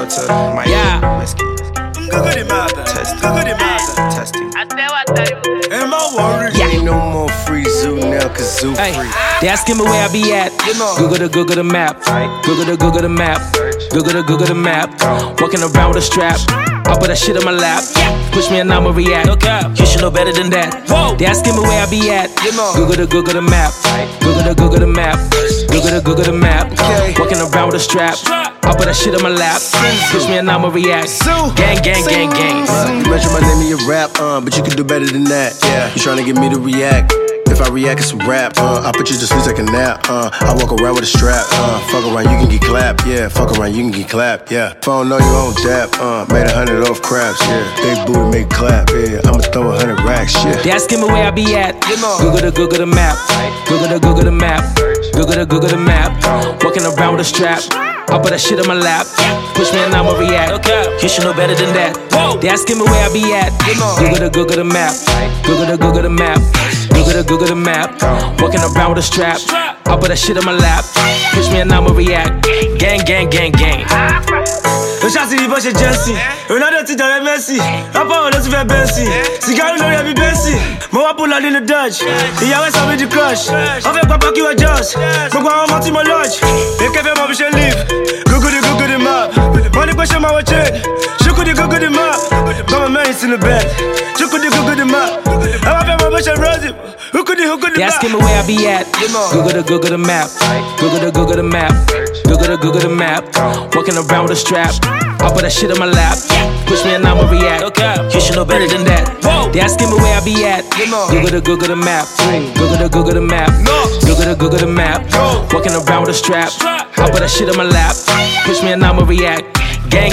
out to Mike Whiskey. Testing. Ain't no more free zoo now, cause zoo free. They asking me where I be at. Google the map. Google the map. Google the map. Walking around with a strap. I put that shit on my lap. Push me and I'ma react. You should know better than that. They asking me where I be at. Google the map. Google the map. Google the map. Walking around with a strap. I put that shit on my lap. Push me and I'ma react. Gang. You mention my name in your rap, but you can do better than that. Yeah, you trying to get me to react. If I react, it's a rap. I put you to sleep like a nap. I walk around with a strap. Fuck around, you can get clapped. Yeah, fuck around, you can get clapped. Yeah, if I don't know you, I don't dap. Made 100 off craps. Yeah, big booty make clap. Yeah, I'ma throw 100 racks. Yeah. They asking me where I be at. Google the map. Google the map. Google the map. Walking around with a strap. I put that shit on my lap. Push me and I'ma react. You should know better than that. They asking me where I be at. Google the map. Google the map. Google the map. Walking around with a strap. I put that shit on my lap. Push me and I'ma react. Gang. Le chat c'est du poche Jesse. On a des dans les Messi. Après on a tout fait Bessie. Cigare on a mis Bessie. Moi pour la ligne Dodge. Il y a ça avec du crush. On fait quoi pas qui va Josh. Pourquoi on mentit mon lodge. Et qu'elle fait mon biche livre. Google the map. Money question my watch it. Je could Google the map. Got my man in the bed. Je could Google the map. I fait mon biche Rosie. Who could the They asking me where I be at. Google the map. Google the map. Google the map. Walking around with a strap. I put that shit on my lap. Push me and I'ma react. You should know better than that. They asking me where I be at. Google the map. Google the map. Google the map. Walking around with a strap. I put that shit on my lap. Push me and I'ma react. Gang.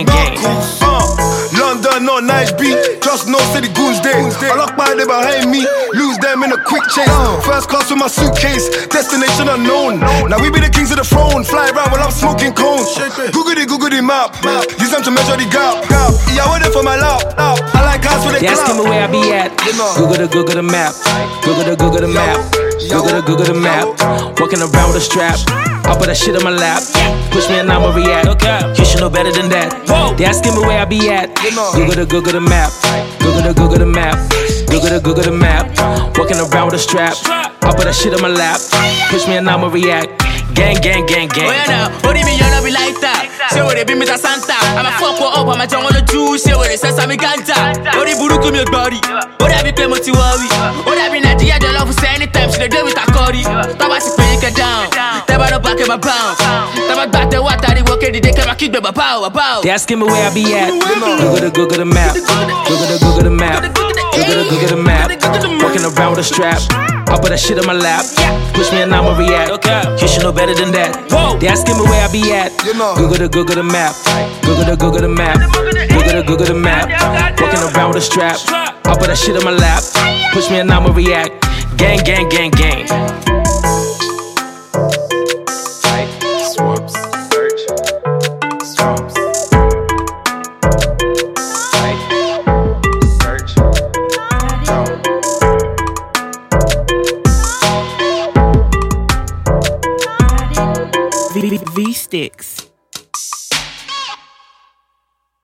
London, not nice beat. Just no city goons day. I lock by they behind me. Lose them in a quick chase. First class with my suitcase. Destination unknown. Now we be the kings of the throne. Fly around while I'm smoking cones. Google the map. Use them to measure the gap. Yeah, I waiting for my lap. I like cars with a They asking me where I be at. Google the map. Google the map. Google the map. Walking around with a strap. I put that shit on my lap. Push me and I'ma react. You should know better than that. They asking me where I be at. Google the map. Google the map. Google the map. Walking around with a strap. I put that shit on my lap. Push me and I'ma react. Gang. Oh yeah now, what do you mean you're not be like that? Say what they be Mr. Santa. I'm a fuck up, I'm a jungle of juice. Say what they say, I'm a ganta. What they buru come your body? What I be pay what you worry? What I be Nigeria, the love for say anytime. She they do with a curry. Tabasi pay you down. Taba no back in my pound. Taba back the water, they walk in the day, come and keep the power. They asking me where I be at. Google the map. Google the map. Google the map. Walking around with a strap. I put that shit on my lap. Push me and I'ma react. You should know better than that. They asking me where I be at. Google the map. Google the map. Google the map. Walking around with a strap. I put that shit on my lap. Push me and I'ma react. Gang.